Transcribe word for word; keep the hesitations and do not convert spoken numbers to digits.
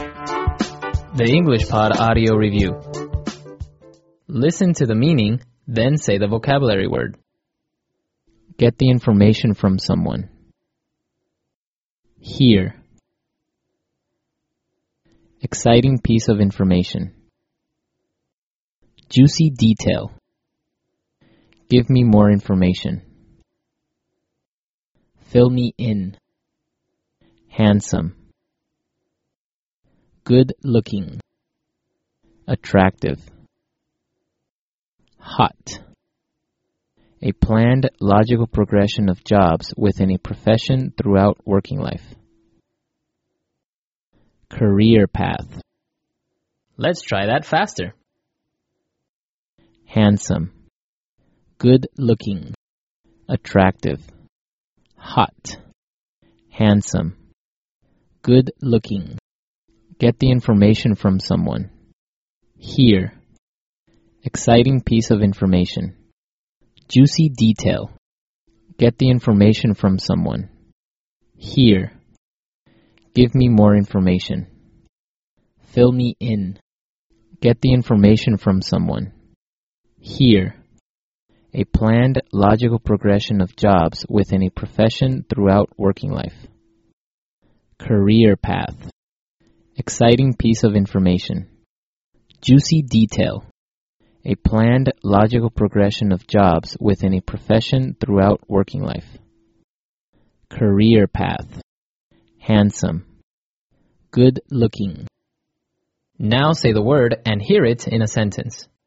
The English Pod Audio Review. Listen to the meaning, then say the vocabulary word. Get the information from someone. Hear. Exciting piece of information. Juicy detail. Give me more information. Fill me in. Handsome. Good looking. Attractive. Hot. A planned, logical progression of jobs within a profession throughout working life. Career path. Let's try that faster. Handsome. Good looking. Attractive. Hot. Handsome. Good looking. Get the information from someone. Hear. Exciting piece of information. Juicy detail. Get the information from someone. Hear. Give me more information. Fill me in. Get the information from someone. Hear. A planned, logical progression of jobs within a profession throughout working life. Career path. Exciting piece of information. Juicy detail. A planned, logical progression of jobs within a profession throughout working life. Career path. Handsome. Good looking. Now say the word and hear it in a sentence.